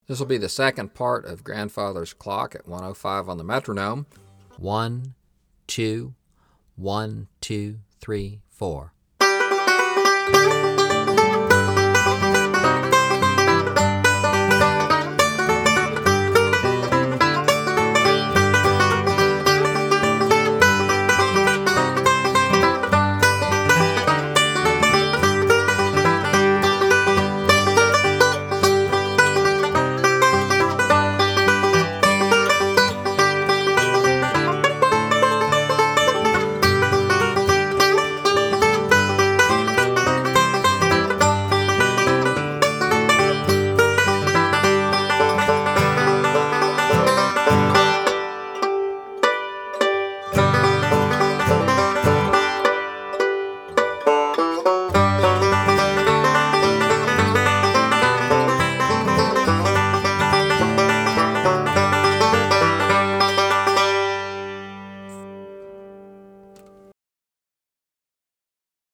This will be the second part of Grandfather's Clock at 105 on the metronome. 1, 2, 1, 2, 3, 4.